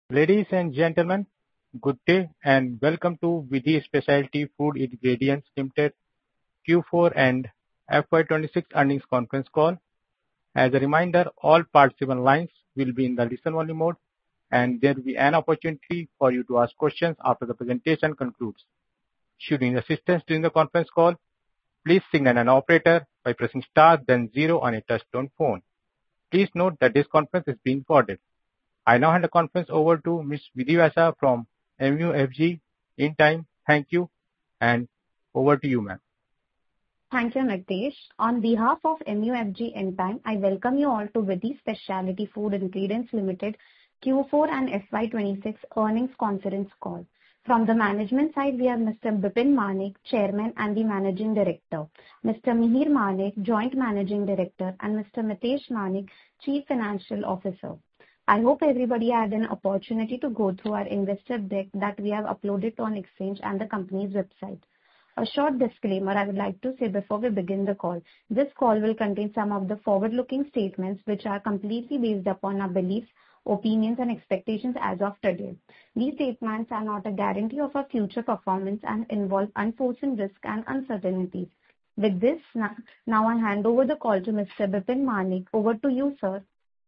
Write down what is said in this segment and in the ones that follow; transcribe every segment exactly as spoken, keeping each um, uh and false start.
Ladies and gentlemen, good day and welcome to Vidhi Specialty Food Ingredients Limited Q four and F Y twenty-six earnings conference call. As a reminder, all participant lines will be in the listen-only mode, and there will be an opportunity for you to ask questions after the presentation concludes. Should you need assistance during the conference call, please signal an operator by pressing star then zero on a touch-tone phone. Please note that this conference is being recorded. I now hand the conference over to Miz Vidhi Vasa from M U F G In Time. Thank you, and over to you, ma'am. Thank you, Nitesh. On behalf of M U F G In Time, I welcome you all to Vidhi Specialty Food Ingredients Limited Q four and F Y twenty-six earnings conference call. From the management side, we have Mister Bipin Manek, Chairman and the Managing Director, Mister Mihir Manek, Joint Managing Director, and Mister Mitesh Manek, Chief Financial Officer. I hope everybody had an opportunity to go through our investor deck that we have uploaded on Exchange and the company's website. A short disclaimer I would like to say before we begin the call. This call will contain some of the forward-looking statements which are completely based upon our beliefs, opinions and expectations as of today. These statements are not a guarantee of our future performance and involve unforeseen risks and uncertainties. With this, now I hand over the call to Mister Bipin Manek. Over to you, sir.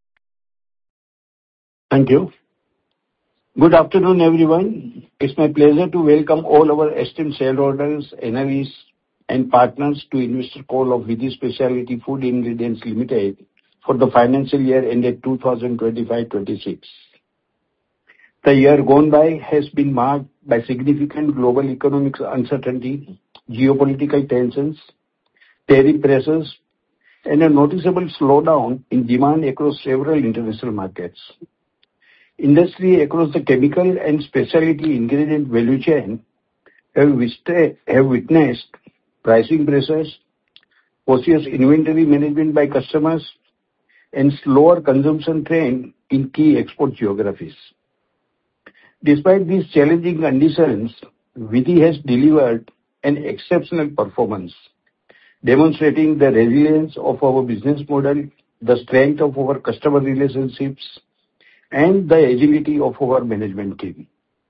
Thank you. Good afternoon, everyone. It's my pleasure to welcome all our esteemed shareholders, analysts, and partners to investor call of Vidhi Specialty Food Ingredients Limited for the financial year ended two thousand twenty-five twenty-six. The year gone by has been marked by significant global economic uncertainty, geopolitical tensions, tariff pressures, and a noticeable slowdown in demand across several international markets. Industry across the chemical and specialty ingredient value chain have witnessed pricing pressures, cautious inventory management by customers, and slower consumption trend in key export geographies. Despite these challenging conditions, Vidhi has delivered an exceptional performance, demonstrating the resilience of our business model, the strength of our customer relationships, and the agility of our management team.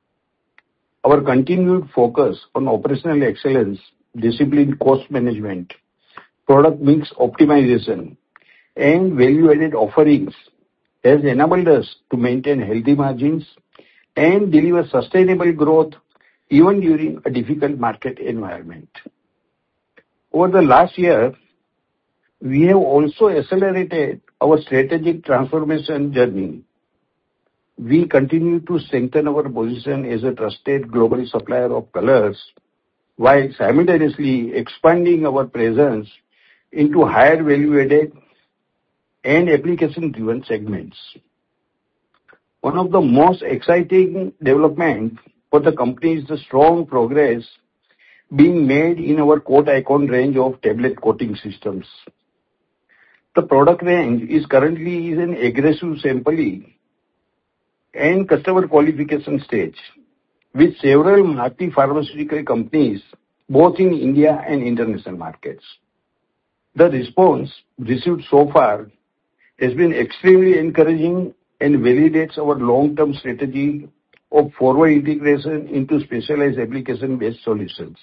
Our continued focus on operational excellence, disciplined cost management, product mix optimization, and value-added offerings has enabled us to maintain healthy margins and deliver sustainable growth even during a difficult market environment. Over the last year, we have also accelerated our strategic transformation journey. We continue to strengthen our position as a trusted global supplier of colors while simultaneously expanding our presence into higher value-added and application-driven segments. One of the most exciting developments for the company is the strong progress being made in our Coat Icon range of tablet coating systems. The product range is currently in an aggressive sampling and customer qualification stage with several marquee pharmaceutical companies both in India and international markets. The response received so far has been extremely encouraging and validates our long-term strategy of forward integration into specialized application-based solutions.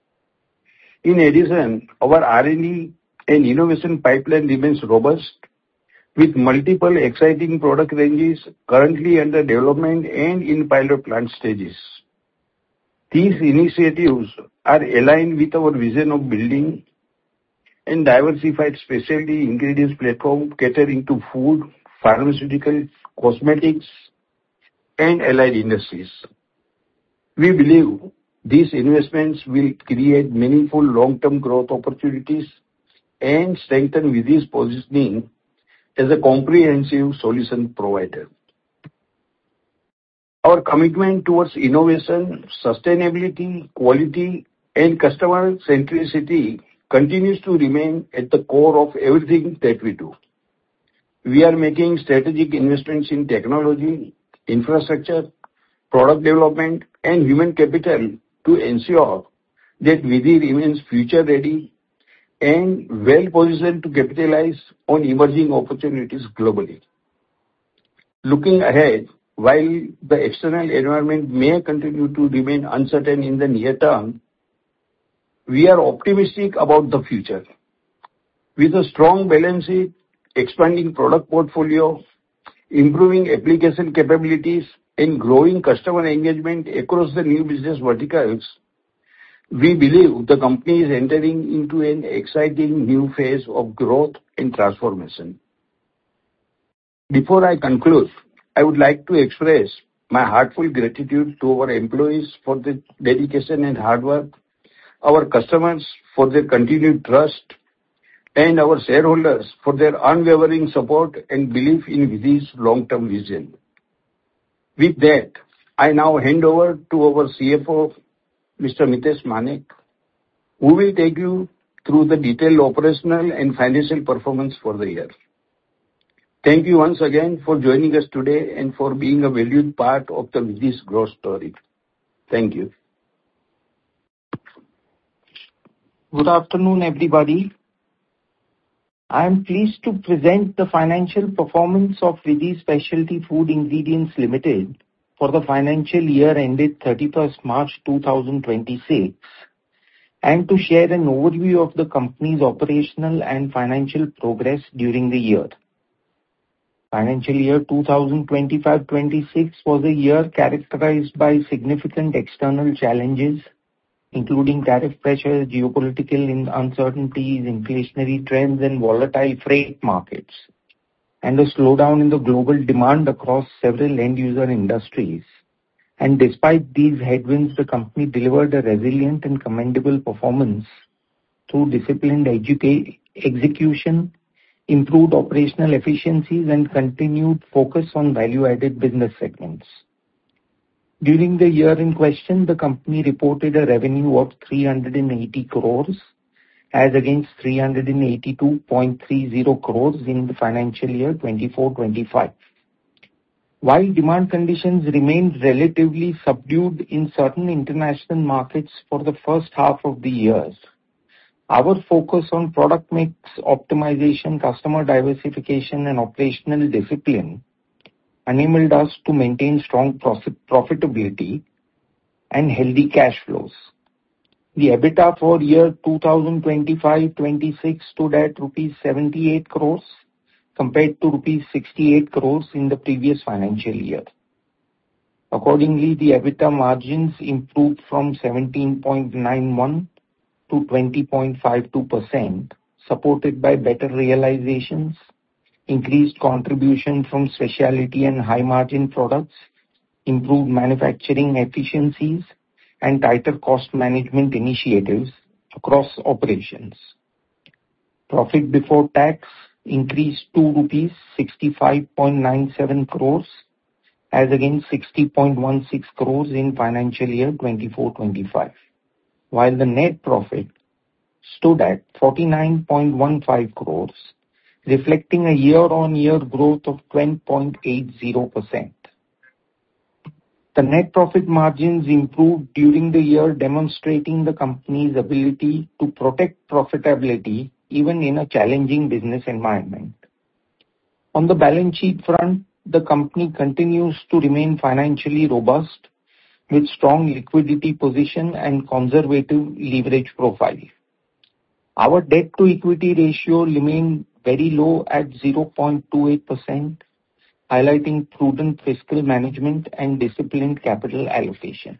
In addition, our R and D and innovation pipeline remains robust with multiple exciting product ranges currently under development and in pilot plant stages. These initiatives are aligned with our vision of building and diversified specialty ingredients platform catering to food, pharmaceutical, cosmetics, and allied industries. We believe these investments will create meaningful long-term growth opportunities and strengthen Vidhi's positioning as a comprehensive solution provider. Our commitment towards innovation, sustainability, quality, and customer centricity continues to remain at the core of everything that we do. We are making strategic investments in technology, infrastructure, product development, and human capital to ensure that Vidhi remains future ready and well-positioned to capitalize on emerging opportunities globally. Looking ahead, while the external environment may continue to remain uncertain in the near term, we are optimistic about the future. With a strong balance sheet, expanding product portfolio, improving application capabilities, and growing customer engagement across the new business verticals, we believe the company is entering into an exciting new phase of growth and transformation. Before I conclude, I would like to express my heartfelt gratitude to our employees for their dedication and hard work, our customers for their continued trust, and our shareholders for their unwavering support and belief in Vidhi's long-term vision. With that, I now hand over to our C F O, Mister Mitesh Manek, who will take you through the detailed operational and financial performance for the year. Thank you once again for joining us today and for being a valued part of the Vidhi's growth story. Thank you. Good afternoon, everybody. I am pleased to present the financial performance of Vidhi Speciality Food Ingredients Limited for the financial year ended thirty-first March two thousand twenty-six and to share an overview of the company's operational and financial progress during the year. Financial year two thousand twenty-five twenty-six was a year characterized by significant external challenges, including tariff pressures, geopolitical uncertainties, inflationary trends, and volatile freight markets, and a slowdown in the global demand across several end-user industries. And despite these headwinds, the company delivered a resilient and commendable performance through disciplined educa- execution, improved operational efficiencies, and continued focus on value-added business segments. During the year in question, the company reported a revenue of three hundred eighty crores as against three hundred eighty-two point three zero crores in the financial year twenty-four twenty-five. While demand conditions remained relatively subdued in certain international markets for the first half of the year, our focus on product mix optimization, customer diversification, and operational discipline enabled us to maintain strong profit, profitability and healthy cash flows. The EBITDA for year twenty twenty-five twenty-six stood at rupees seventy-eight crores compared to rupees sixty-eight crores in the previous financial year. Accordingly, the EBITDA margins improved from seventeen point nine one to twenty point five two percent, supported by better realizations, increased contribution from specialty and high-margin products, improved manufacturing efficiencies, and tighter cost management initiatives across operations. Profit before tax increased to rupees sixty-five point nine seven crores as against sixty point one six crores in financial year twenty-four twenty-five, while the net profit stood at forty-nine point one five crores, reflecting a year-on-year growth of twelve point eight zero percent. The net profit margins improved during the year, demonstrating the company's ability to protect profitability even in a challenging business environment. On the balance sheet front, the company continues to remain financially robust with strong liquidity position and conservative leverage profile. Our debt to equity ratio remained very low at zero point two eight percent, highlighting prudent fiscal management and disciplined capital allocation.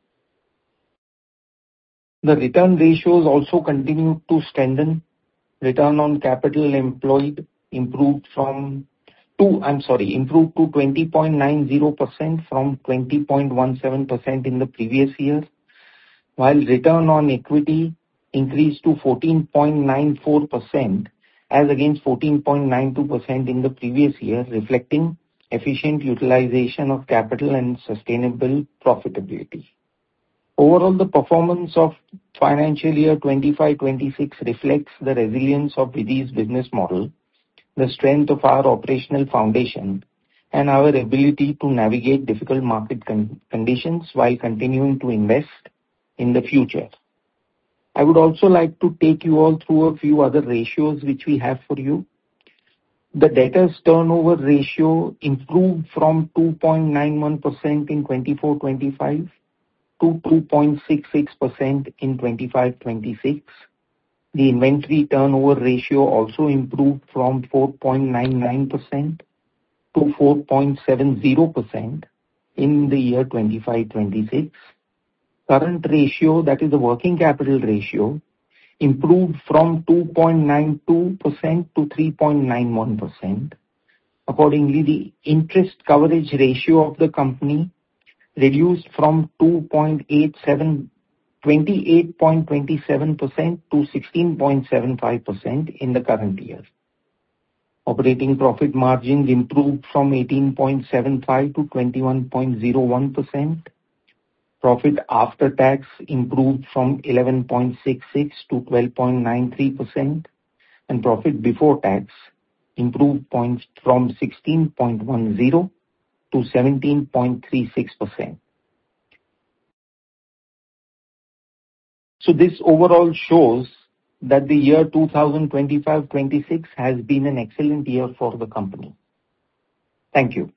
The return ratios also continued to strengthen. Return on capital employed improved from to, I'm sorry, improved to twenty point nine zero percent from twenty point one seven percent in the previous year, while return on equity increased to fourteen point nine four percent as against fourteen point nine two percent in the previous year, reflecting efficient utilization of capital and sustainable profitability. Overall, the performance of financial year twenty-five twenty-six reflects the resilience of Vidhi's business model, the strength of our operational foundation, and our ability to navigate difficult market con- conditions while continuing to invest in the future. I would also like to take you all through a few other ratios which we have for you. The debtors turnover ratio improved from two point nine one percent in twenty-four twenty-five to two point six six percent in twenty-five twenty-six. The inventory turnover ratio also improved from four point nine nine percent to four point seven zero percent in the year twenty-five twenty-six. Current ratio, that is the working capital ratio, improved from two point nine two percent to three point nine one percent. Accordingly, the interest coverage ratio of the company reduced from two point eight seven, twenty-eight point two seven percent to sixteen point seven five percent in the current year. Operating profit margins improved from eighteen point seven five to twenty-one point zero one percent. Profit after tax improved from eleven point six six to twelve point nine three percent, and profit before tax improved points from sixteen point one zero to seventeen point three six percent. So this overall shows that the year twenty twenty-five twenty-six has been an excellent year for the company. Thank you.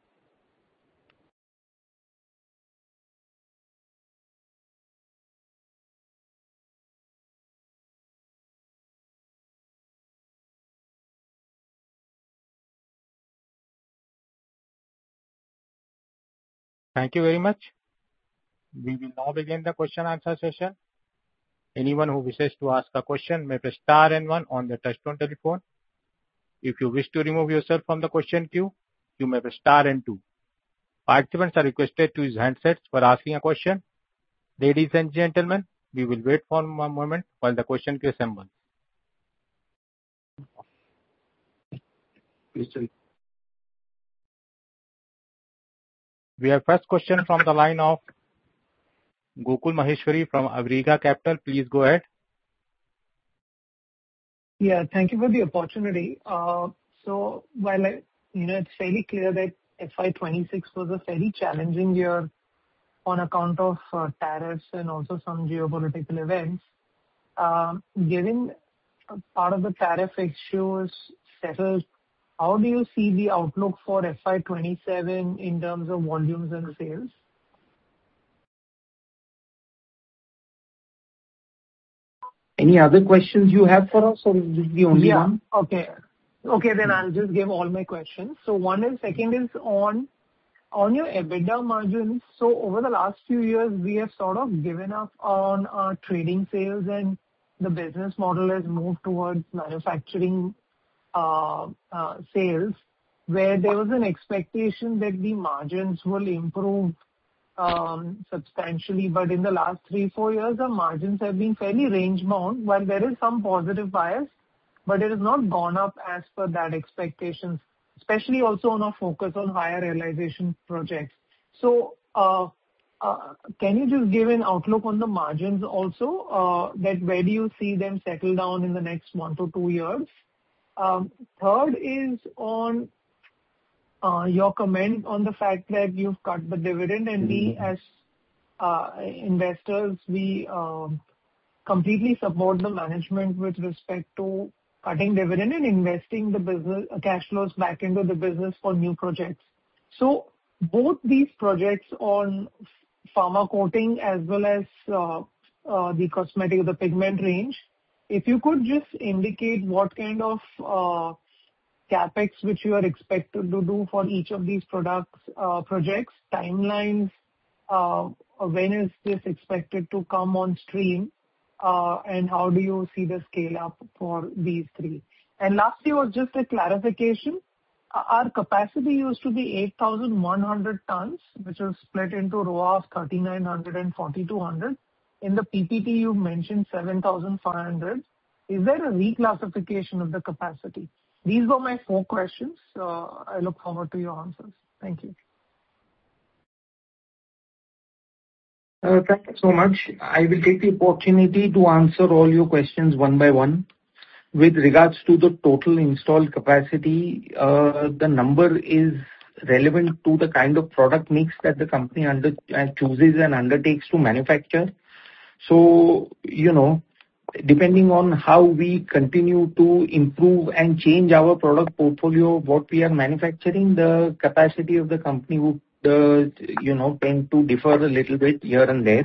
Thank you very much. We will now begin the question answer session. Anyone who wishes to ask a question may press star and one on the touchtone telephone. If you wish to remove yourself from the question queue, you may press star and two. Participants are requested to use handsets for asking a question. Ladies and gentlemen, we will wait for a moment while the question queue assembles. We have first question from the line of Gokul Maheshwari from Awriga Capital. Please go ahead. Yeah, thank you for the opportunity. Uh, so while I, you know, it's fairly clear that F Y twenty-six was a very challenging year on account of uh, tariffs and also some geopolitical events. Um, given part of the tariff issues settled, how do you see the outlook for F Y twenty-seven in terms of volumes and sales? Any other questions you have for us, or is this the only yeah. one? Okay. Okay, then I'll just give all my questions. So one is, second is on on your EBITDA margins. So over the last few years, we have sort of given up on our trading sales, and the business model has moved towards manufacturing uh, uh, sales, where there was an expectation that the margins will improve um, substantially. But in the last three, four years, the margins have been fairly range-bound. While there is some positive bias, but it has not gone up as per that expectations, especially also on a focus on higher realization projects. So, uh, uh, can you just give an outlook on the margins also, uh, that where do you see them settle down in the next one to two years? Um, third is on uh, your comment on the fact that you've cut the dividend, and we as uh, investors, we uh, completely support the management with respect to cutting dividend and investing the business uh, cash flows back into the business for new projects. So both these projects on pharma coating as well as uh, uh, the cosmetic, the pigment range, if you could just indicate what kind of uh, capex which you are expected to do for each of these products, uh, projects, timelines, uh, when is this expected to come on stream? Uh, and how do you see the scale up for these three? And lastly was just a clarification. Uh, Our capacity used to be eight thousand one hundred tons, which was split into R O A of thirty-nine hundred and forty-two hundred. In the P P T, you mentioned seven thousand five hundred. Is there a reclassification of the capacity? These were my four questions. Uh, I look forward to your answers. Thank you. Uh, Thank you so much. I will take the opportunity to answer all your questions one by one. With regards to the total installed capacity, uh, the number is relevant to the kind of product mix that the company under uh, chooses and undertakes to manufacture. So, you know, depending on how we continue to improve and change our product portfolio, what we are manufacturing, the capacity of the company would, uh, you know, tend to differ a little bit here and there.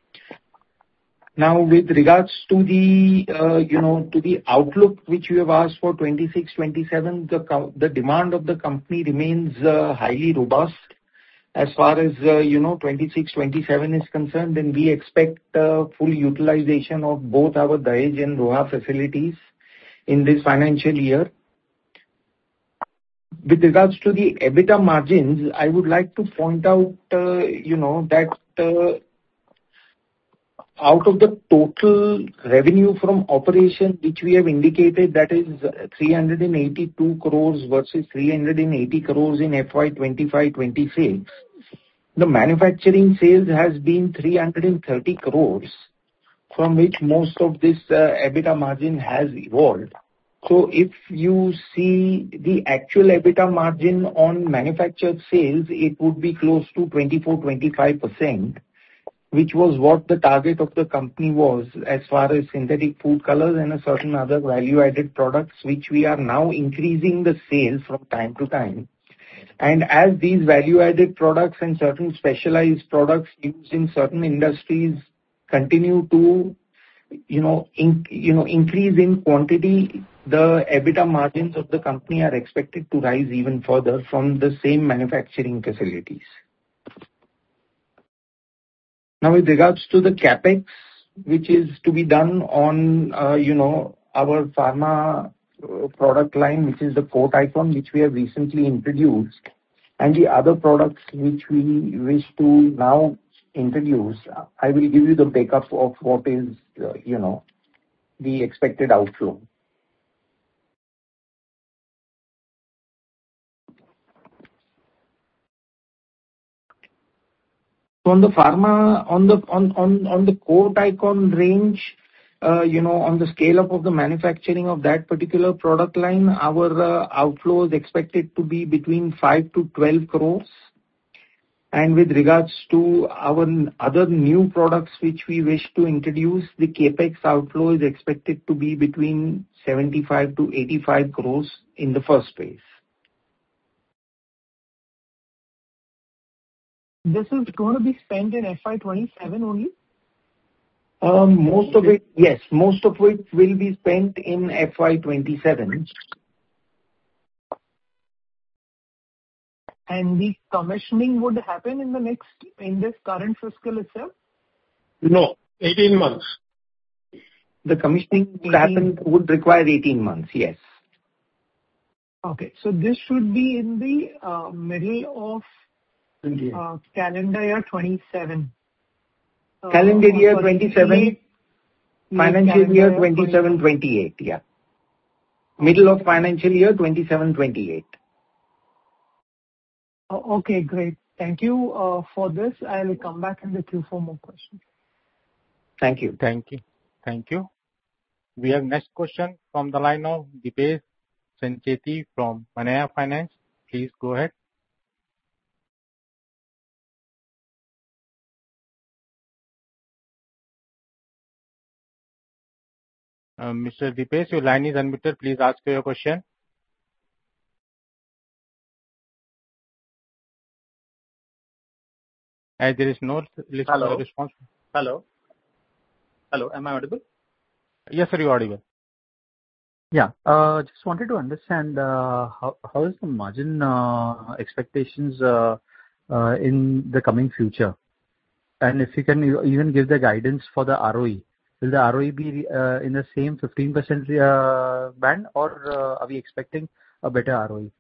Now, with regards to the, uh, you know, to the outlook which you have asked for twenty-six twenty-seven, the co- the demand of the company remains uh, highly robust. As far as, uh, you know, twenty-six twenty-seven is concerned, then we expect uh, full utilization of both our Dahej and Roha facilities in this financial year. With regards to the EBITDA margins, I would like to point out, uh, you know, that uh, out of the total revenue from operation, which we have indicated, that is three hundred eighty-two crores versus three hundred eighty crores in F Y twenty-five twenty-six. The manufacturing sales has been three hundred thirty crores, from which most of this uh, EBITDA margin has evolved. So if you see the actual EBITDA margin on manufactured sales, it would be close to twenty-four to twenty-five percent. Which was what the target of the company was as far as synthetic food colors and a certain other value-added products, which we are now increasing the sales from time to time. And as these value-added products and certain specialized products used in certain industries continue to, you know, in, you know, increase in quantity, the EBITDA margins of the company are expected to rise even further from the same manufacturing facilities. Now, with regards to the CapEx, which is to be done on, uh, you know, our pharma uh, product line, which is the Coat Icon, which we have recently introduced, and the other products which we wish to now introduce, I will give you the breakup of what is, uh, you know, the expected outflow. So on the pharma, on the on on on the Coat Icon range, uh, you know, on the scale up of the manufacturing of that particular product line, our uh, outflow is expected to be between five to twelve crores. And with regards to our other new products which we wish to introduce, the CapEx outflow is expected to be between seventy-five to eighty-five crores in the first phase. This is going to be spent in F Y twenty-seven only? Um, most of it, yes, most of it will be spent in F Y twenty-seven. And the commissioning would happen in the next, in this current fiscal itself? No, eighteen months. The commissioning would happen, would require eighteen months, yes. Okay, so this should be in the uh, middle of uh, calendar year twenty-seven. Uh, Calendar year sorry, twenty-seven, late, financial late year calendar twenty-seven twenty-eight, yeah. Middle of financial year twenty-seven twenty-eight. Oh, okay, great. Thank you uh, for this. I'll come back in the queue for more questions. Thank you. Thank you. Thank you. We have next question from the line of Dipesh Sancheti from Manaya Finance. Please go ahead. Uh, Mister Dipesh, your line is unmuted. Please ask your question. As there is no Hello. response. Hello. Hello. Am I audible? Yes, sir, you are audible. Yeah. Uh, just wanted to understand uh, how how is the margin uh, expectations uh, uh, in the coming future, and if you can even give the guidance for the R O E. Will the R O E be uh, in the same fifteen percent uh, band, or uh, are we expecting a better R O E?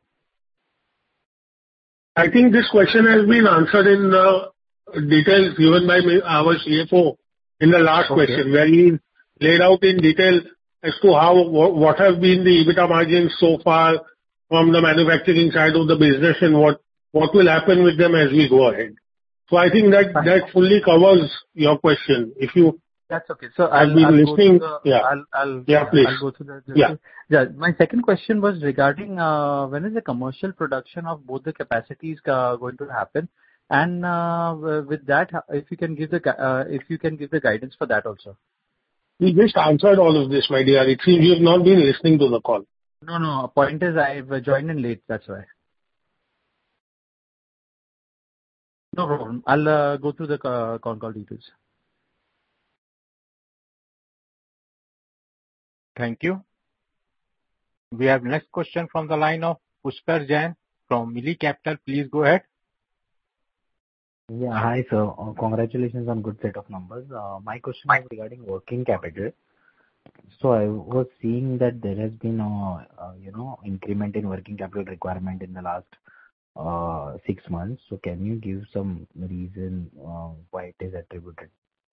I think this question has been answered in the details given by me- our C F O in the last Okay. question, where he laid out in detail as to how, wha- what have been the EBITDA margins so far from the manufacturing side of the business and what, what will happen with them as we go ahead. So I think that, Fine. that fully covers your question. If you That's okay. So have I'll, been I'll listening, go through the, yeah. I'll, I'll, Yeah, please. I'll go through the, the Yeah. yeah. My second question was regarding uh, when is the commercial production of both the capacities uh, going to happen, and uh, with that, if you can give the gu- uh, if you can give the guidance for that also. We just answered all of this, my dear. It seems you have not been listening to the call. No, no. Point is, I've joined in late. That's why. No problem. I'll uh, go through the uh, call call details. Thank you. We have next question from the line of Pushkar Jain from Mili Capital. Please go ahead. Yeah. Hi, sir. Uh, Congratulations on good set of numbers. Uh, My question is regarding working capital. So I was seeing that there has been a, uh, you know, increment in working capital requirement in the last uh, six months. So can you give some reason uh, why it is attributed?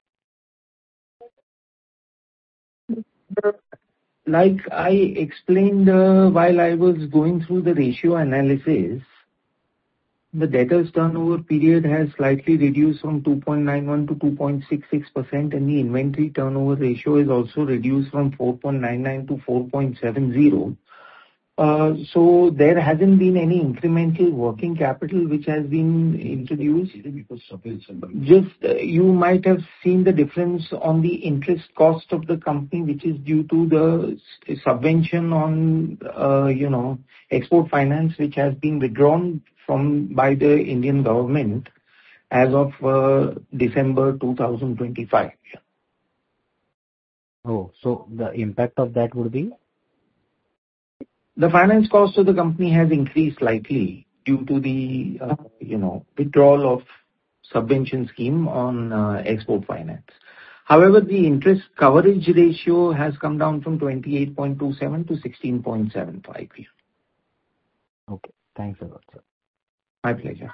Like I explained uh, while I was going through the ratio analysis, the debtors turnover period has slightly reduced from two point nine one to two point six six percent, and the inventory turnover ratio is also reduced from four point nine nine to four point seven zero. Uh, so there hasn't been any incremental working capital which has been introduced. Just uh, you might have seen the difference on the interest cost of the company, which is due to the s- subvention on uh, you know export finance, which has been withdrawn from by the Indian government as of uh, December two thousand twenty-five. Oh, so the impact of that would be? The finance cost of the company has increased slightly due to the, uh, you know, withdrawal of subvention scheme on uh, export finance. However, the interest coverage ratio has come down from twenty-eight point two seven to sixteen point seven five. Okay. Thanks a lot, sir. My pleasure.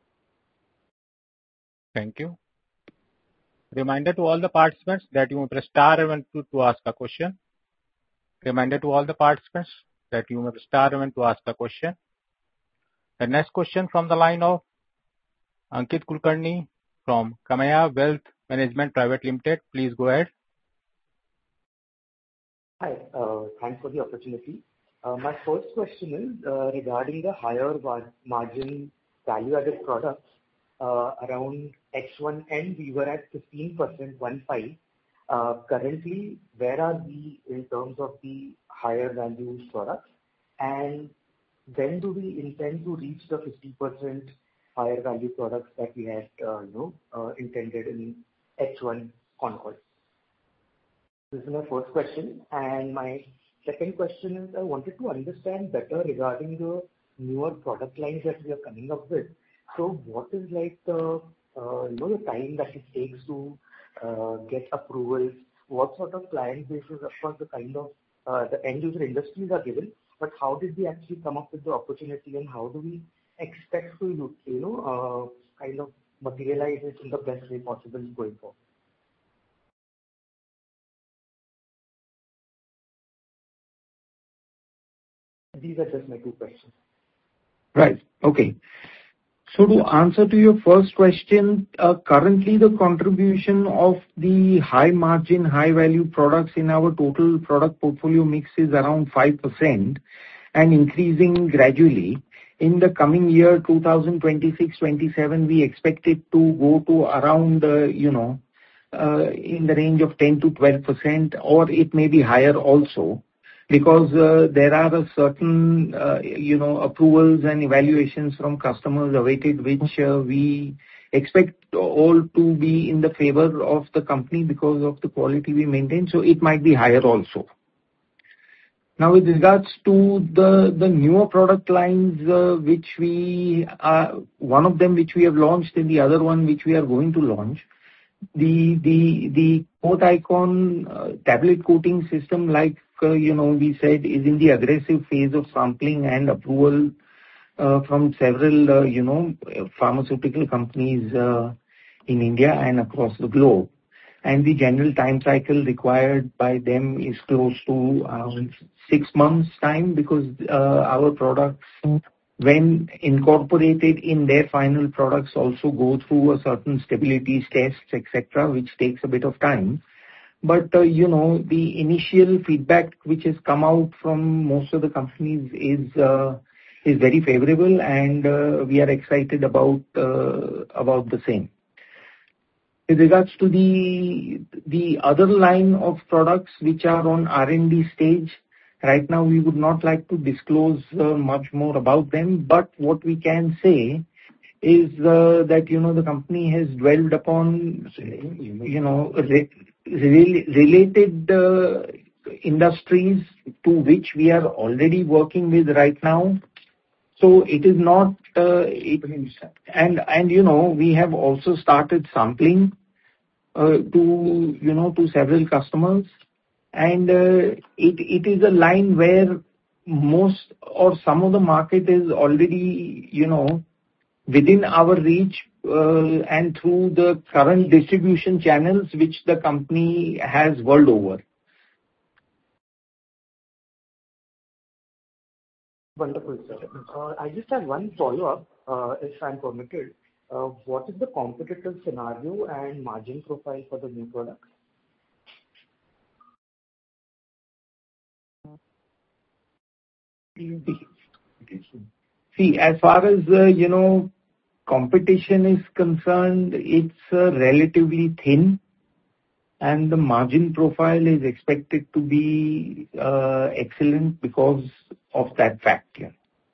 Thank you. Reminder to all the participants that you may press star and one to, to ask a question. Reminder to all the participants that you may press star and one to ask a question. The next question from the line of Ankit Kulkarni from Kamaya Wealth Management Private Limited. Please go ahead. Hi. uh, Thanks for the opportunity. Uh, My first question is uh, regarding the higher var- margin value-added products. Uh, Around H one N, we were at fifteen percent, one five. Uh, Currently, where are we in terms of the higher value products? And when do we intend to reach the fifty percent higher value products that we had, uh, you know, uh, intended in H one Concord? This is my first question. And my second question is, I wanted to understand better regarding the newer product lines that we are coming up with. So what is like the, uh, you know, the time that it takes to uh, get approvals? What sort of client bases, of course, the kind of uh, the end user industries are given, but how did we actually come up with the opportunity, and how do we expect to, you know, uh, kind of materialize it in the best way possible going forward? These are just my two questions. Right. Okay. So to answer to your first question, uh, currently the contribution of the high margin, high value products in our total product portfolio mix is around five percent and increasing gradually. In the coming year, two thousand twenty-six twenty-seven, we expect it to go to around, uh, you know, uh, in the range of ten to twelve percent, or it may be higher also. Because uh, there are a certain, uh, you know, approvals and evaluations from customers awaited, which uh, we expect all to be in the favor of the company because of the quality we maintain. So it might be higher also. Now, with regards to the the newer product lines, uh, which we uh, one of them which we have launched and the other one which we are going to launch. The the the Coat Icon uh, tablet coating system, like uh, you know, we said, is in the aggressive phase of sampling and approval uh, from several uh, you know pharmaceutical companies uh, in India and across the globe. And the general time cycle required by them is close to around six months time, because uh, our products, when incorporated in their final products, also go through a certain stability tests, et cetera, which takes a bit of time. But, uh, you know, the initial feedback which has come out from most of the companies is uh, is very favorable, and uh, we are excited about uh, about the same. With regards to the the other line of products which are on R and D stage, right now we would not like to disclose uh, much more about them. But what we can say is uh, that, you know, the company has dwelled upon, you know, re- re- related uh, industries to which we are already working with right now. So it is not, uh, it, and, and, you know, we have also started sampling uh, to, you know, to several customers. And uh, it, it is a line where most or some of the market is already, you know, within our reach uh, and through the current distribution channels which the company has world over. Wonderful, sir. Uh, I just have one follow-up, uh, if I'm permitted. Uh, What is the competitive scenario and margin profile for the new products? See, as far as, uh, you know, competition is concerned, it's uh, relatively thin, and the margin profile is expected to be uh, excellent because of that factor.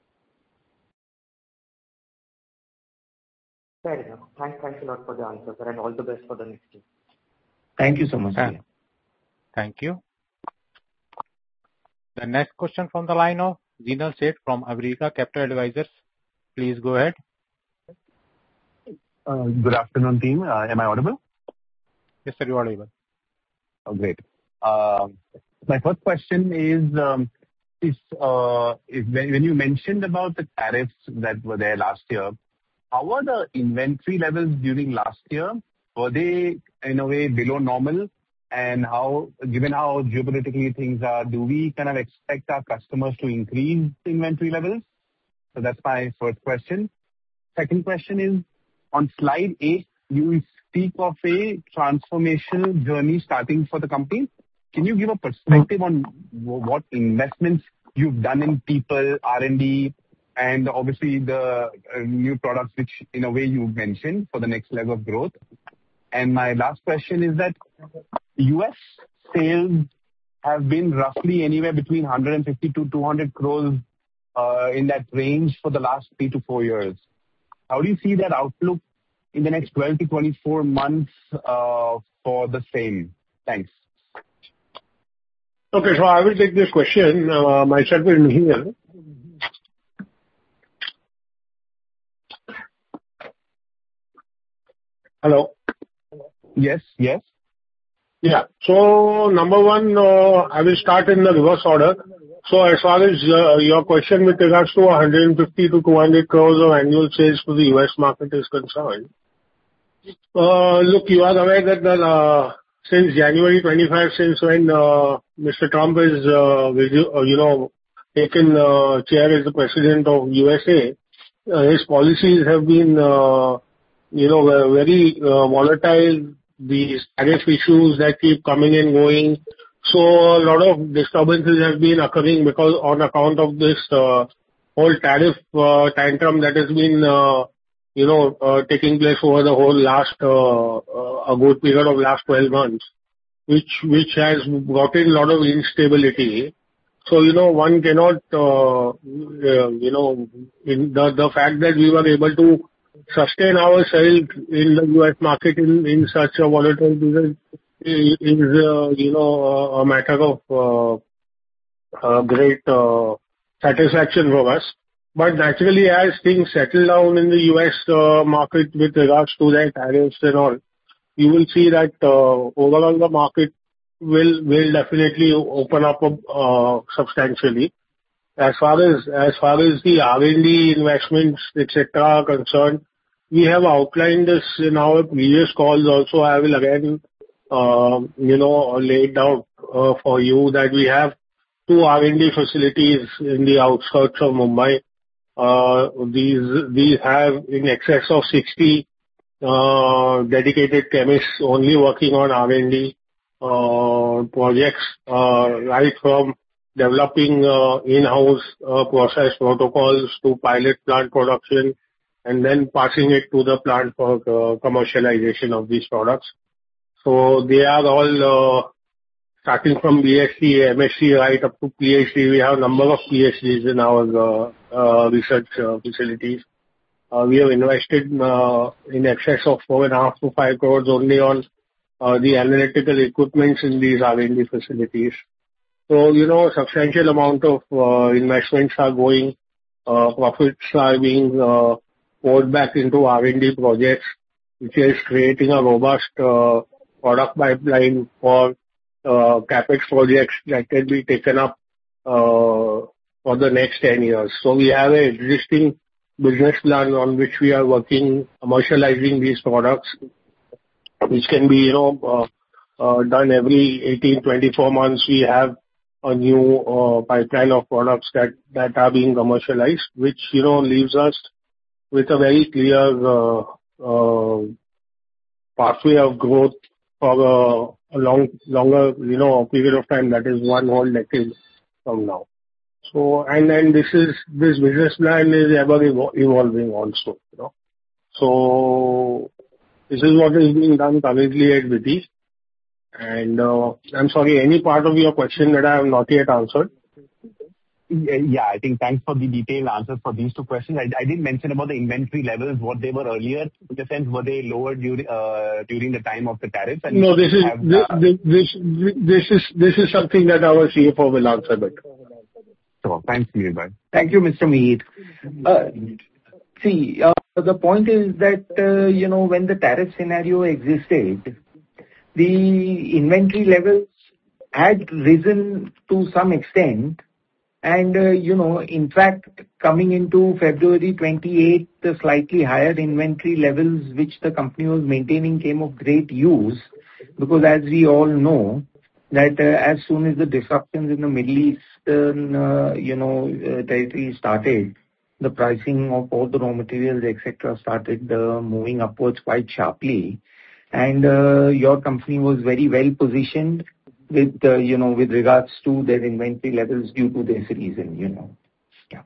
Fair enough. Thanks, thanks a lot for the answer, sir, and all the best for the next year. Thank you so much. Yeah. Thank you. The next question from the line of Zinal Seth from Avrika Capital Advisors. Please go ahead. Uh, Good afternoon, team. Uh, Am I audible? Yes, sir, you are audible. Oh, great. Uh, My first question is, um, is uh, is when when you mentioned about the tariffs that were there last year, how were the inventory levels during last year? Were they in a way below normal? And how, given how geopolitically things are, do we kind of expect our customers to increase inventory levels? So that's my first question. Second question is, on slide eight, you speak of a transformational journey starting for the company. Can you give a perspective on wh- what investments you've done in people, R and D, and obviously the uh, new products which in a way you mentioned for the next leg of growth? And my last question is that U S sales have been roughly anywhere between one hundred fifty to two hundred crores uh, in that range for the last three to four years. How do you see that outlook in the next twelve to twenty-four months uh, for the same? Thanks. Okay, so I will take this question uh, myself in here. Hello. Yes, yes. Yeah. So number one, uh, I will start in the reverse order. So as far as uh, your question with regards to one hundred fifty to two hundred crores of annual sales to the U S market is concerned, uh, look, you are aware that the, uh, since January twenty-fifth, since when uh, Mister Trump is, uh, you know, taken uh, chair as the president of U S A, uh, his policies have been, uh, you know, very uh, volatile. These tariff issues that keep coming and going. So a lot of disturbances have been occurring because on account of this uh, whole tariff uh, tantrum that has been, uh, you know, uh, taking place over the whole last, uh, uh, a good period of last twelve months, which, which has brought in a lot of instability. So, you know, one cannot, uh, uh, you know, in the, the fact that we were able to sustain ourselves in the U S market in, in such a volatile period is, uh, you know, a matter of uh, uh, great uh, satisfaction for us. But naturally, as things settle down in the U S uh, market with regards to their tariffs and all, you will see that uh, overall the market will will definitely open up uh, substantially. As far as as far as the R and D investments, et cetera, are concerned, we have outlined this in our previous calls also. I will again, uh, you know, lay it out uh, for you that we have two R and D facilities in the outskirts of Mumbai. Uh, These these have in excess of sixty uh, dedicated chemists only working on R and D uh, projects, uh, right from developing uh, in-house uh, process protocols to pilot plant production and then passing it to the plant for uh, commercialization of these products. So they are all uh, starting from B S c, M S c, right up to PhD. We have a number of PhDs in our uh, uh, research uh, facilities. Uh, we have invested uh, in excess of four and a half to five crores only on uh, the analytical equipments in these R and D facilities. So, you know, substantial amount of uh, investments are going, uh, profits are being uh, poured back into R and D projects, which is creating a robust uh, product pipeline for uh, capex projects that can be taken up uh, for the next ten years. So we have an existing business plan on which we are working, commercializing these products, which can be, you know, uh, uh, done every eighteen, twenty-four months. We have a new uh, pipeline of products that, that are being commercialized, which, you know, leaves us with a very clear uh, uh, pathway of growth for a, a long, longer, you know, period of time, that is one whole decade from now. So, and then this is, this business plan is ever evo- evolving also, you know. So, this is what is being done currently at Vidhi. And uh, I'm sorry, any part of your question that I have not yet answered? Yeah, I think thanks for the detailed answers for these two questions. I, I did mention about the inventory levels, what they were earlier. In the sense, were they lower during uh, during the time of the tariffs? And no, this is have, this, uh, this this this is this is something that our C F O will answer better. So, thanks, Mihir. Thank you, Mister Mihir. Uh, see, uh, the point is that, uh, you know, when the tariff scenario existed, the inventory levels had risen to some extent. And, uh, you know, in fact, coming into February twenty-eighth, the slightly higher inventory levels which the company was maintaining came of great use. Because as we all know, that uh, as soon as the disruptions in the Middle Eastern, uh, you know, uh, territory started, the pricing of all the raw materials, et cetera, started uh, moving upwards quite sharply. And uh, your company was very well positioned with, uh, you know, with regards to their inventory levels due to this reason, you know. Yeah.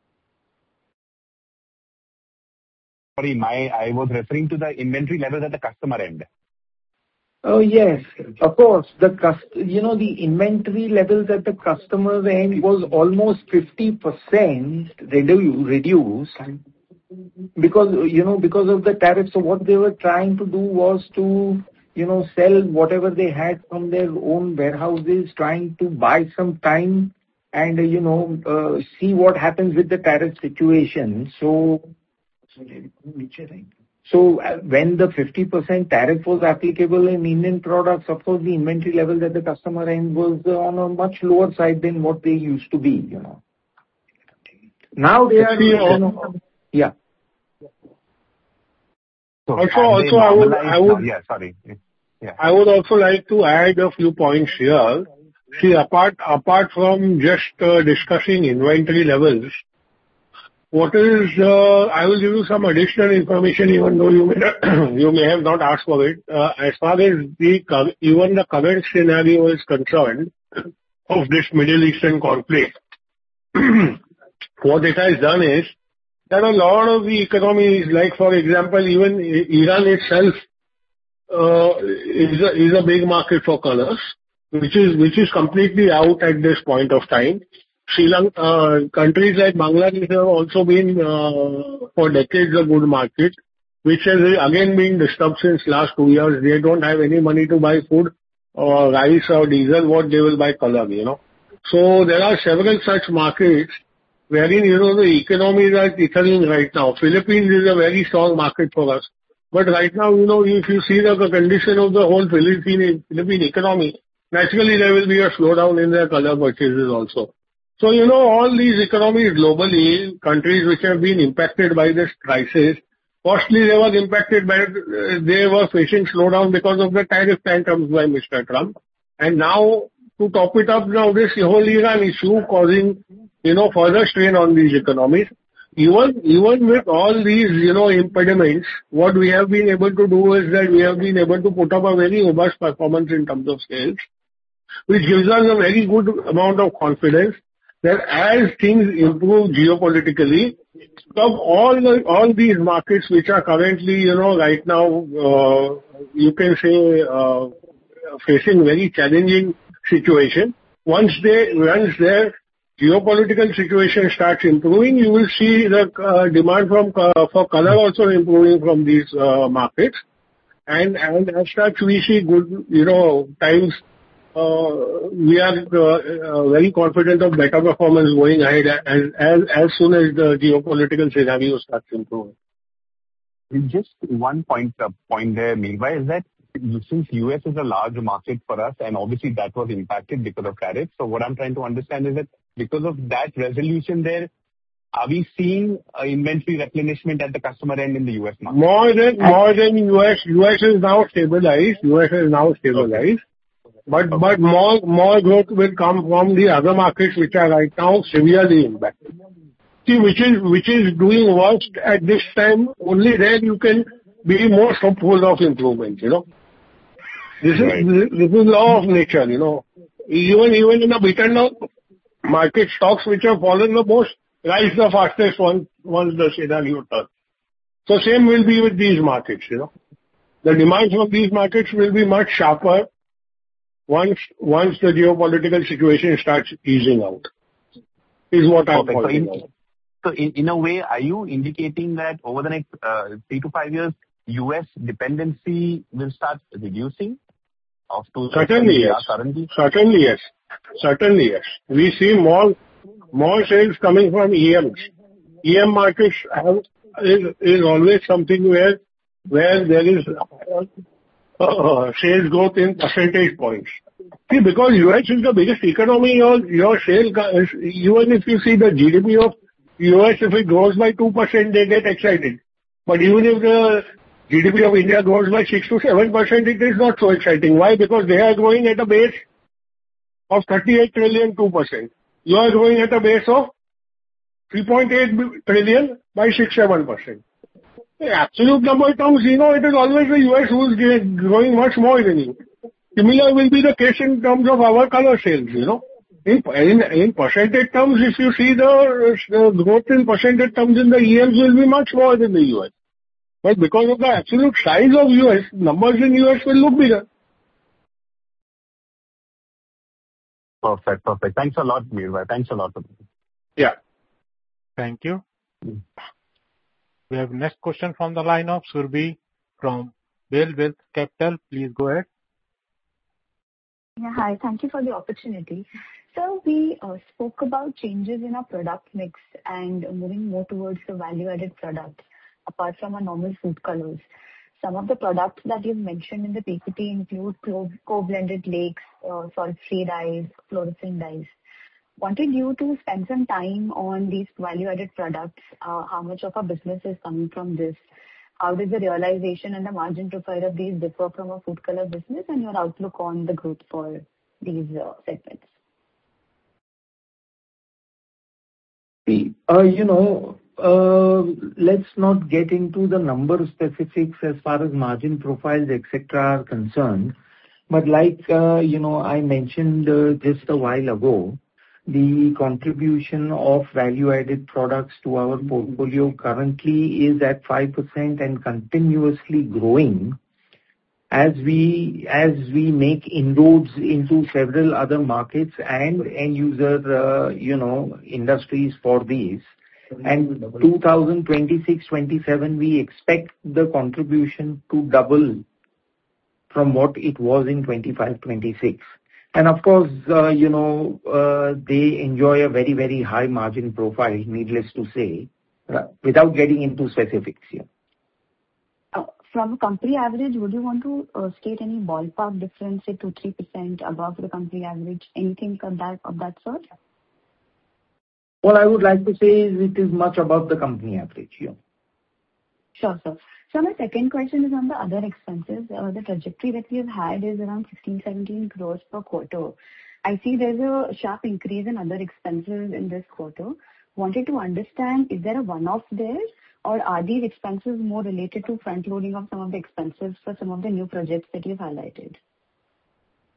Sorry, my I was referring to the inventory levels at the customer end. Oh, yes, of course. The cust- you know, the inventory levels at the customer end was almost fifty percent redu- reduced. Because, you know, because of the tariffs. So what they were trying to do was to, you know, sell whatever they had from their own warehouses, trying to buy some time and, you know, uh, see what happens with the tariff situation. So, so uh, when the fifty percent tariff was applicable in Indian products, of course, the inventory levels at the customer end was uh, on a much lower side than what they used to be, you know. Now they are, you know, yeah. So also, also I would, I would, now? yeah, sorry. Yeah. I would also like to add a few points here. See, apart, apart from just uh, discussing inventory levels, what is, uh, I will give you some additional information even though you may, you may have not asked for it. Uh, as far as the, even the current scenario is concerned of this Middle Eastern conflict, what it has done is, that a lot of the economies, like for example, even Iran itself uh, is a, is a big market for colors, which is which is completely out at this point of time. Sri Lanka, uh, countries like Bangladesh have also been uh, for decades a good market, which has again been disturbed since last two years. They don't have any money to buy food or rice or diesel. What they will buy color, you know. So there are several such markets wherein, you know, the economies are thickening right now. Philippines is a very strong market for us. But right now, you know, if you see the condition of the whole Philippine, Philippine economy, naturally there will be a slowdown in their color purchases also. So, you know, all these economies globally, countries which have been impacted by this crisis, firstly they were impacted by, they were facing slowdown because of the tariff tantrums by Mister Trump. And now, to top it up, now this whole Iran issue causing, you know, further strain on these economies. Even, even with all these, you know, impediments, what we have been able to do is that we have been able to put up a very robust performance in terms of sales, which gives us a very good amount of confidence that as things improve geopolitically, of all the, all these markets which are currently, you know, right now, uh, you can say, uh, facing very challenging situation, once they, once their geopolitical situation starts improving, you will see the uh, demand from uh, for color also improving from these uh, markets. And, and as such, we see good, you know, times. Uh, we are uh, uh, very confident of better performance going ahead as, as, as soon as the geopolitical scenario starts improving. Just one point, uh, point there, Meerbai, is that since U S is a large market for us, and obviously that was impacted because of tariffs. So what I'm trying to understand is that because of that resolution there, are we seeing uh, inventory replenishment at the customer end in the U S market? More than, more than U S. U S is now stabilized. U S is now stabilized. Okay. But, okay. but more, more growth will come from the other markets which are right now severely impacted. See, which is, which is doing worst at this time, only then you can be more hopeful of improvement, you know. This right. is, this, this is law of nature, you know. Even, even in a beaten down market, stocks which have fallen the most rise the fastest once, once the scenario turns. So same will be with these markets, you know. The demands from these markets will be much sharper once, once the geopolitical situation starts easing out, is what I'm okay, calling so in, so in, in a way, are you indicating that over the next uh, three to five years, U S dependency will start reducing? Of to Certainly yes. Currently? Certainly yes. Certainly yes. We see more, more sales coming from E Ms. E M markets have, is, is always something where, where there is uh, uh, sales growth in percentage points. See, because U S is the biggest economy, your, your sales, even if you see the G D P of U S, if it grows by two percent, they get excited. But even if the G D P of India grows by six to seven percent, it is not so exciting. Why? Because they are growing at a base of thirty-eight trillion, two percent. You are growing at a base of three point eight trillion by six to seven percent. In absolute number terms, you know, it is always the U S who is growing much more than you. Similar will be the case in terms of our color sales, you know. In, in, in percentage terms, if you see the, the growth in percentage terms in the E Ms will be much more than the U S. But because of the absolute size of U S, numbers in U S will look bigger. Perfect, perfect. Thanks a lot, Meerbai. Thanks a lot. Yeah. Thank you. Mm. We have next question from the line of Surbhi from Bale Wealth Capital. Please go ahead. Yeah, hi. Thank you for the opportunity. So we uh, spoke about changes in our product mix and moving more towards the value-added products apart from our normal food colors. Some of the products that you've mentioned in the P P T include co-blended lakes, uh, salt-free dyes, fluorescent dyes. Wanted you to spend some time on these value-added products. Uh, how much of our business is coming from this? How does the realization and the margin profile of these differ from a food color business, and your outlook on the growth for these uh, segments? Uh, you know, uh, let's not get into the number specifics as far as margin profiles, et cetera are concerned. But like, uh, you know, I mentioned uh, just a while ago, the contribution of value-added products to our portfolio currently is at five percent and continuously growing as we as we make inroads into several other markets and end user, uh, you know, industries for these. And twenty twenty-six twenty-seven, we expect the contribution to double from what it was in twenty-five twenty-six. And of course, uh, you know, uh, they enjoy a very, very high margin profile, needless to say, uh, without getting into specifics here. Uh, from company average, would you want to uh, state any ballpark difference, say two to three percent above the company average, anything of that, of that sort? What I would like to say is it is much above the company average here. Sure, sir. So my second question is on the other expenses. Uh, the trajectory that we have had is around sixteen, seventeen crores per quarter. I see there's a sharp increase in other expenses in this quarter. Wanted to understand, is there a one-off there, or are these expenses more related to front loading of some of the expenses for some of the new projects that you've highlighted?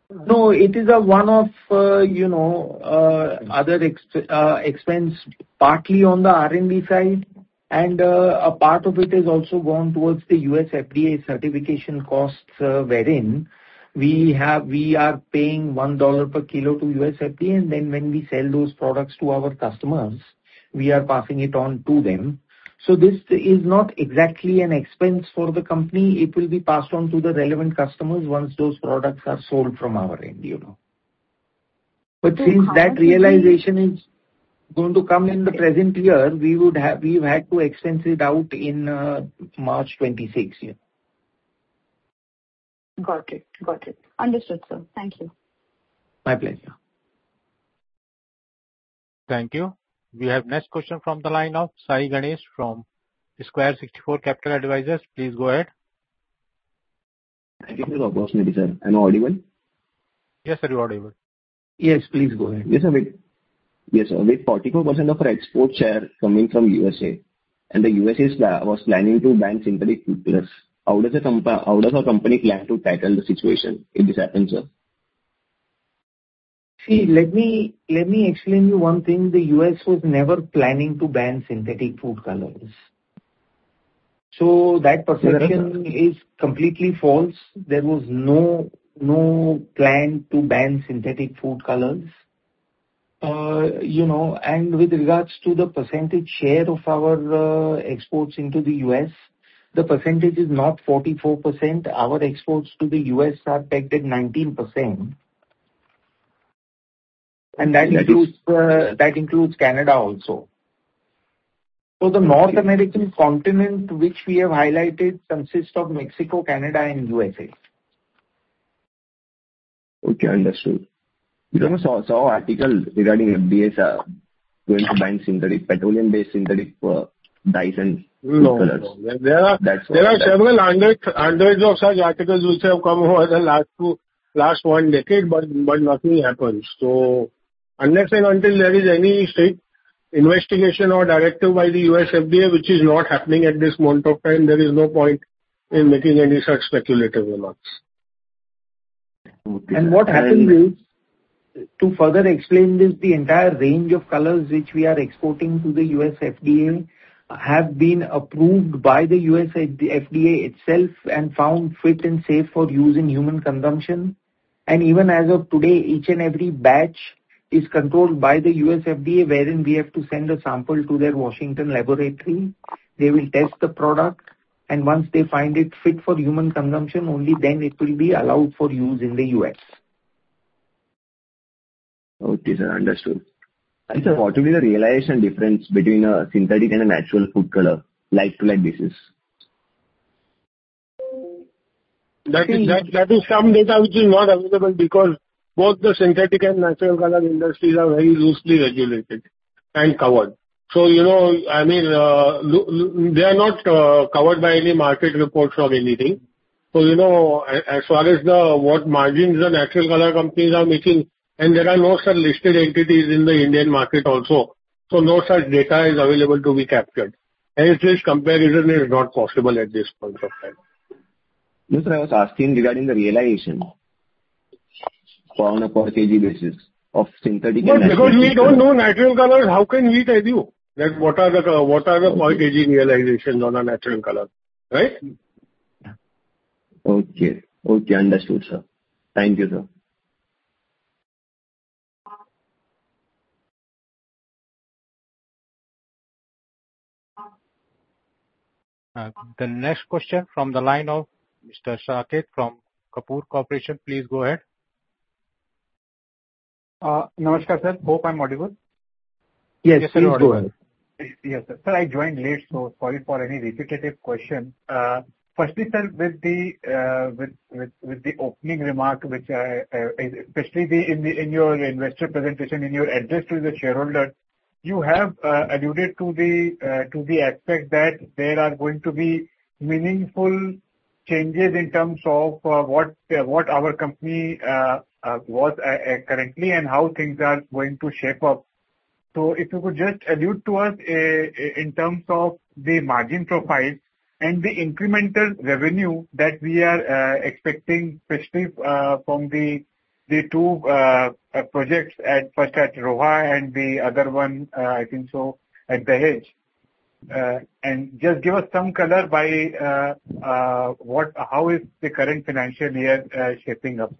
No, it is a one-off, uh, you know, uh, other ex- uh, expense partly on the R and D side, and uh, a part of it is also gone towards the U S F D A certification costs, uh, wherein we have we are paying one dollar per kilo to U S F D A, and then when we sell those products to our customers, we are passing it on to them. So this is not exactly an expense for the company. It will be passed on to the relevant customers once those products are sold from our end, you know. But So since how that much would be... realization is going to come in the present year, we would have, we've had to expense it out in uh, March twenty-six, yeah. Got it. Got it. Understood, sir. Thank you. My pleasure. Thank you. We have next question from the line of Sai Ganesh from Square sixty-four Capital Advisors. Please go ahead. Thank you for the opportunity, sir. Am I audible? Yes, sir, you are audible. Yes, please go ahead. Yes, sir. With, yes, sir. With forty-four percent of our export share coming from U S A, and the U S A is, uh, was planning to ban synthetic food colors, how does the compa- how does our company plan to tackle the situation if this happens, sir? See, let me let me explain you one thing. The U S was never planning to ban synthetic food colors. So that perception is completely false. There was no no plan to ban synthetic food colors. Uh, you know, and with regards to the percentage share of our uh, exports into the U S, the percentage is not forty-four percent. Our exports to the U S are pegged at nineteen percent. And that includes uh, that includes Canada also. So the North American continent, which we have highlighted, consists of Mexico, Canada, and U S A. Okay, understood. Because I saw, saw article regarding F D A's uh, going to ban synthetic, petroleum-based synthetic uh, dyes and No, colors. no. There are That's there what- are that- several hundreds hundreds of such articles which have come over the last two last one decade, but but nothing happens. So unless and until there is any state investigation or directive by the U S F D A, which is not happening at this moment of time, there is no point in making any such speculative remarks. Okay, And sir. what happens And- is, to further explain this, the entire range of colors which we are exporting to the U S F D A have been approved by the U S F D A itself and found fit and safe for use in human consumption. And even as of today, each and every batch is controlled by the U S F D A, wherein we have to send a sample to their Washington laboratory. They will test the product, and once they find it fit for human consumption, only then it will be allowed for use in the U S. Okay, sir, understood. And sir, what will be the realization difference between a synthetic and a natural food color, like to like basis? That is that that is some data which is not available because both the synthetic and natural color industries are very loosely regulated and covered. So, you know, I mean, uh, lo- lo- they are not uh, covered by any market reports or anything. So, you know, a- as far as the what margins the natural color companies are making, and there are no such listed entities in the Indian market also. So no such data is available to be captured. Hence, this comparison is not possible at this point of time. No, sir, I was asking regarding the realization on a per kg basis of synthetic But and natural because we food don't color. know natural colors, how can we tell you that what are the what are the per kg realizations on a natural color, right? Okay. Okay, understood, sir. Thank you, sir. Uh, the next question from the line of Mister Saket from Kapoor Corporation. Please go ahead. Uh, Namaskar, sir. Hope I'm audible. Yes, Yes, sir, please you're go audible. ahead. Yes, sir. Sir, I joined late, so sorry for any repetitive question. Uh, Firstly, sir, with the uh, with with with the opening remark, which I, uh, especially the in the in your investor presentation, in your address to the shareholder, you have uh, alluded to the uh, to the aspect that there are going to be meaningful changes in terms of uh, what uh, what our company uh, uh, was uh, uh, currently and how things are going to shape up. So if you could just allude to us uh, in terms of the margin profile and the incremental revenue that we are uh, expecting, especially uh, from the the two uh, uh, projects at first at Roha and the other one, uh, I think so, at Dahej. Uh, and just give us some color by uh, uh, what, how is the current financial year uh, shaping up?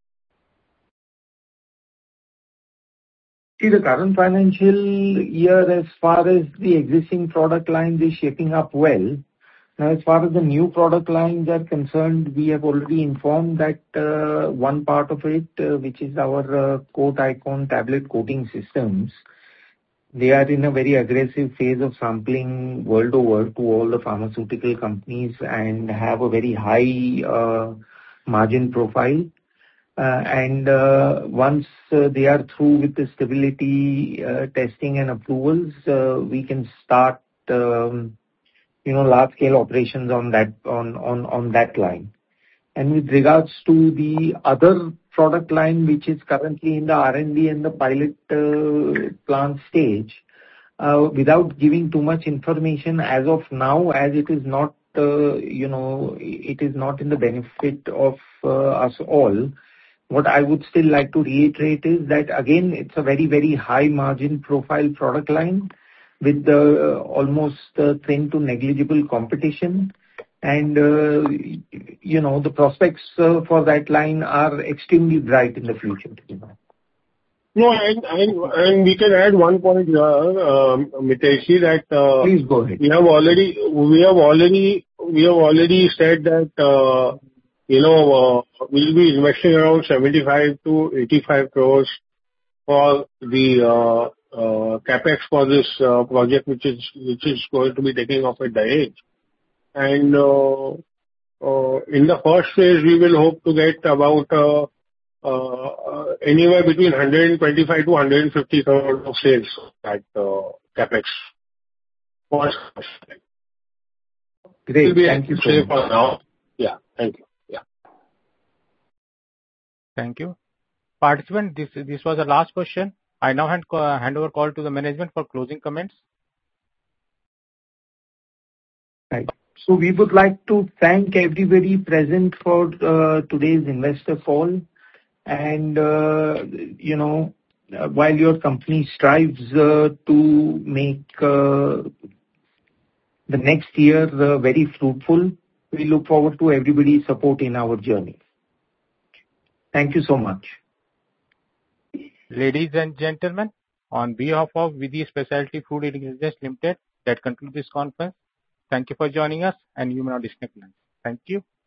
See, the current financial year, as far as the existing product lines, is shaping up well. Now, as far as the new product lines are concerned, we have already informed that uh, one part of it, uh, which is our uh, Coat Icon tablet coating systems, they are in a very aggressive phase of sampling world over to all the pharmaceutical companies and have a very high uh, margin profile. Uh, and uh, once uh, they are through with the stability uh, testing and approvals, uh, we can start um, you know, large-scale operations on that on on on that line. And with regards to the other product line, which is currently in the R and D and the pilot uh, plant stage, uh, without giving too much information as of now, as it is not, uh, you know, it is not in the benefit of uh, us all. What I would still like to reiterate is that, again, it's a very, very high margin profile product line with the uh, almost uh, thin to negligible competition. And, uh, you know, the prospects uh, for that line are extremely bright in the future. No, and and and we can add one point here, um, Mitesh, that uh, Please go ahead. we have already we have already we have already said that uh, you know uh, we'll be investing around seventy-five to eighty-five crores for the uh, uh, capex for this uh, project, which is which is going to be taking off at Dahej. And uh, uh, in the first phase, we will hope to get about uh, uh, anywhere between one hundred twenty-five to one hundred fifty crores of sales at uh, capex. Great. Thank you so much. For now. Yeah. Thank you. Yeah. Thank you. Participant, this this was the last question. I now hand, uh, hand over call to the management for closing comments. Right. So we would like to thank everybody present for uh, today's investor call. And, uh, you know, uh, while your company strives uh, to make uh, the next year uh, very fruitful, we look forward to everybody's support in our journey. Thank you so much. Ladies and gentlemen, on behalf of Vidhi Specialty Food Ingredients Limited, that concludes this conference. Thank you for joining us, and you may now disconnect lines. Thank you.